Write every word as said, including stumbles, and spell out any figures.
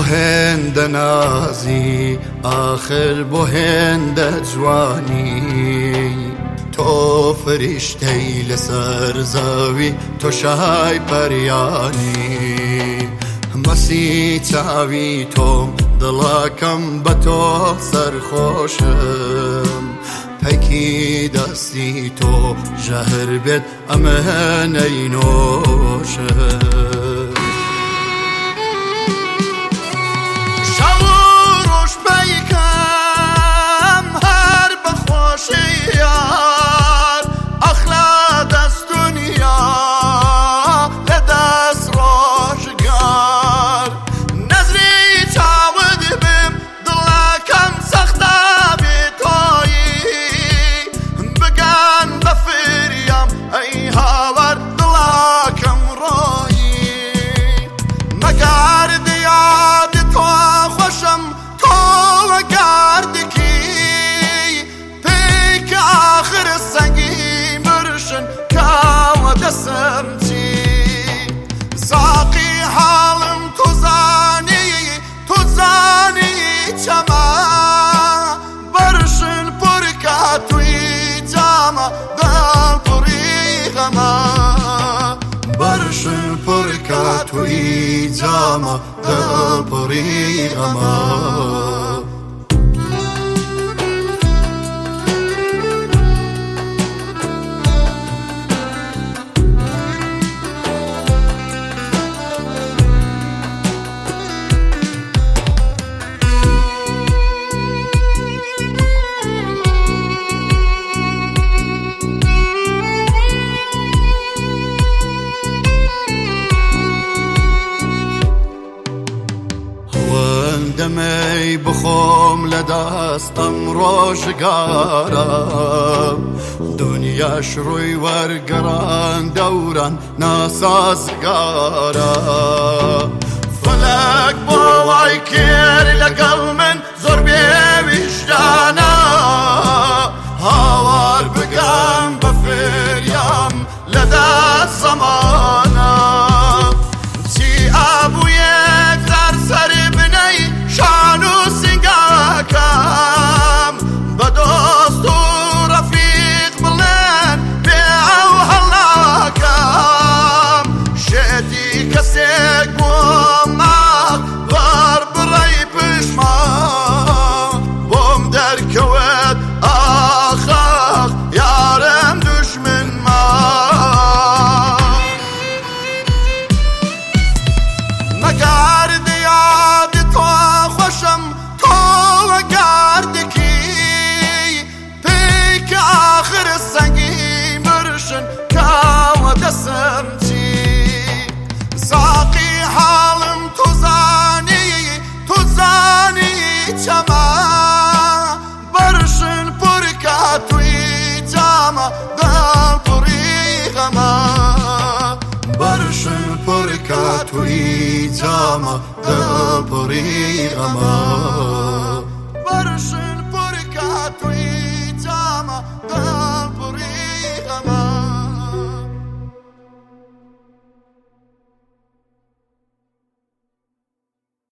هند نازی آخر بو هند جوانی تو فرشتهی لسر زاوی تو شای پریانی مسی چاوی تو دڵاکەم بە تۆ سەرخۆشم پەیکی دەستی تۆ ژەهر بێت ئەمەنەی نۆشم شەو و ڕۆژ پەیکەم هەر بەخۆشی یار ئەخلا دەست دنیا لە دەست ڕۆژگار نەزری چاوت بم دڵەکەم سەختە بێ تۆیی بگەن بە فریام ئەی هاوار دڵەکەم ڕۆیی مەگارد یاد تۆ خۆشم تۆوە گاردکی پێیکە ئاخر سەنگی مرشن کاوە دەسم چی ساقی حاڵم تو زانی تو زانی چەمە بەرشن پڕکە توی جامە دڵپڕی غەمە بەرشن پڕکە توی جامە دڵپڕی غەمە دەمەی بخۆم لە دەستەم ڕۆژگارە دنیاش ڕووی وەرگەڕان دەوران ناسازگارە فەلەک بۆ وای کرد لەگەڵ من زۆر بێویژدانە هاوار بگەم بە فریام لە دەست زەمانە چی ئابوویەک زار سەر بنەی شان و سنگاکەم بە دۆست و ڕەفیق بڵێن پێ ئەو هەڵاکەم شێتی کەسێک بۆم ماڵ بەر بڕەی پشمان بۆم دەرکەوێت ئاخاخ یارم دوژمن ماڵ مەگارد یاد تۆ خۆشم تۆوە گاردکی پێیکە ئاخر سەنگی مرشن کاوە دەسم چی ساقی حاڵم تو زانی تو زانی چەمە بەرشن پڕکە توی جامە دڵپڕی غەمە بەرشن پڕکە توی جامە دڵپڕی غەمە